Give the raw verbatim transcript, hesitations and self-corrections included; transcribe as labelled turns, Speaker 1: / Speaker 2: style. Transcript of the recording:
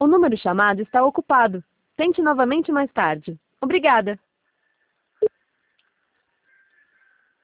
Speaker 1: O número chamado está ocupado. Tente novamente mais tarde. Obrigada.